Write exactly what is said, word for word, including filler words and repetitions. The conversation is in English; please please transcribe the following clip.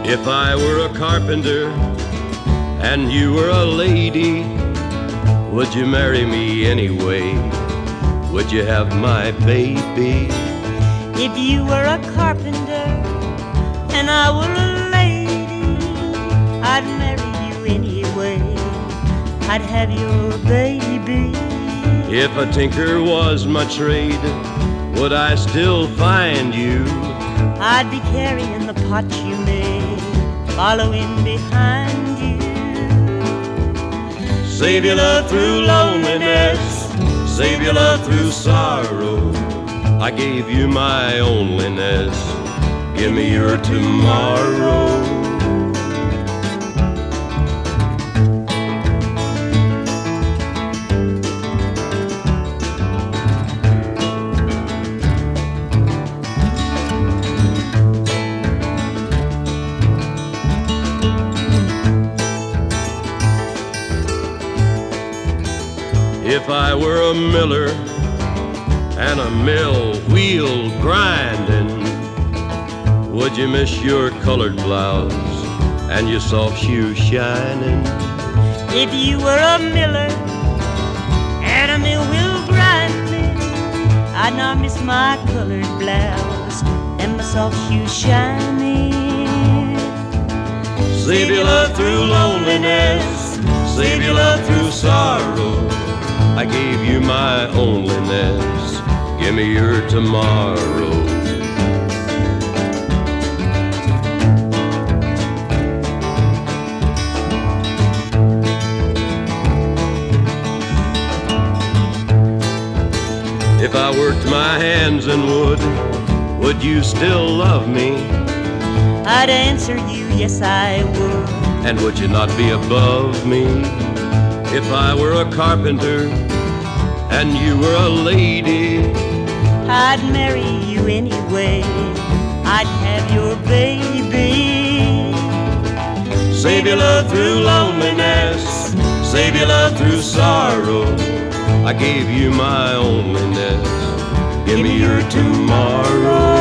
If I were a carpenter and you were a lady, would you marry me anyway? Would you have my baby? If you were a carpenter and I were a lady, I'd marry you anyway. I'd have your baby. If a tinker was my trade, would I still find you? I'd be carrying the pot you made, following behind you. Save your love through loneliness, save your love through sorrow. I gave you my onlyness, give me your tomorrow. If I were a miller and a mill wheel grinding, would you miss your colored blouse and your soft shoes shining? If you were a miller and a mill wheel grinding, I'd not miss my colored blouse and my soft shoes shining. Save your love through loneliness, save your love through sorrow. I gave you my onlyness, give me your tomorrow. If I worked my hands in wood, would you still love me? I'd answer you, yes I would. And would you not be above me? If I were a carpenter and you were a lady, I'd marry you anyway. I'd have your baby. Save your love through loneliness, save your love through sorrow. I gave you my onlyness, give me your tomorrow.